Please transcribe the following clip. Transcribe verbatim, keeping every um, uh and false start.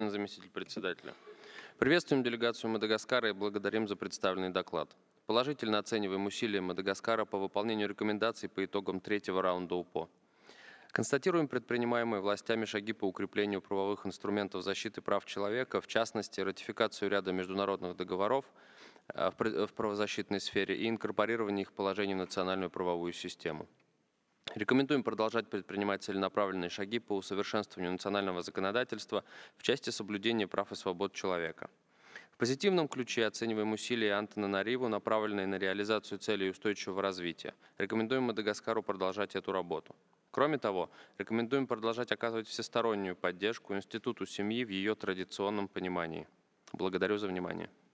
господин заместитель председателя. Приветствуем делегацию Мадагаскара и благодарим за представленный доклад. Положительно оцениваем усилия Мадагаскара по выполнению рекомендаций по итогам третьего раунда УПО. Констатируем предпринимаемые властями шаги по укреплению правовых инструментов защиты прав человека, в частности, ратификацию ряда международных договоров в правозащитной сфере и инкорпорирование их положений в национальную правовую систему. Рекомендуем продолжать предпринимать целенаправленные шаги по усовершенствованию национального законодательства в части соблюдения прав и свобод человека. В позитивном ключе оцениваем усилия Антананариву, направленные на реализацию целей устойчивого развития. Рекомендуем Мадагаскару продолжать эту работу. Кроме того, рекомендуем продолжать оказывать всестороннюю поддержку Институту семьи в ее традиционном понимании. Благодарю за внимание.